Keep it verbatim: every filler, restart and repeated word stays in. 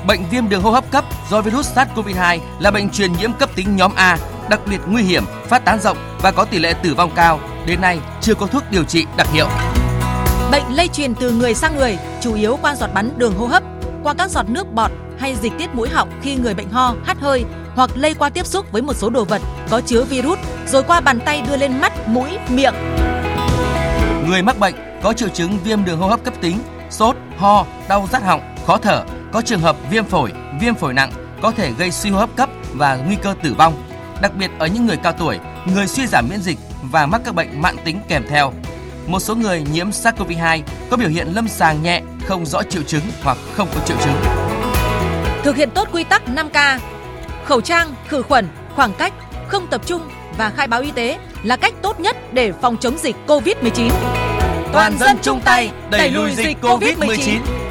Bệnh viêm đường hô hấp cấp do virus SARS-xê o vê hai là bệnh truyền nhiễm cấp tính nhóm A, đặc biệt nguy hiểm, phát tán rộng và có tỷ lệ tử vong cao. Đến nay chưa có thuốc điều trị đặc hiệu. Bệnh lây truyền từ người sang người, chủ yếu qua giọt bắn đường hô hấp, qua các giọt nước bọt hay dịch tiết mũi họng khi người bệnh ho, hắt hơi, hoặc lây qua tiếp xúc với một số đồ vật có chứa virus rồi qua bàn tay đưa lên mắt, mũi, miệng. Người mắc bệnh có triệu chứng viêm đường hô hấp cấp tính, sốt, ho, đau rát họng, khó thở, có trường hợp viêm phổi, viêm phổi nặng có thể gây suy hô hấp cấp và nguy cơ tử vong, đặc biệt ở những người cao tuổi, người suy giảm miễn dịch và mắc các bệnh mãn tính kèm theo. Một số người nhiễm SARS-xê o vê hai có biểu hiện lâm sàng nhẹ, không rõ triệu chứng hoặc không có triệu chứng. Thực hiện tốt quy tắc năm K, khẩu trang, khử khuẩn, khoảng cách, không tập trung và khai báo y tế là cách tốt nhất để phòng chống dịch covid mười chín. Toàn dân chung tay đẩy lùi dịch covid mười chín.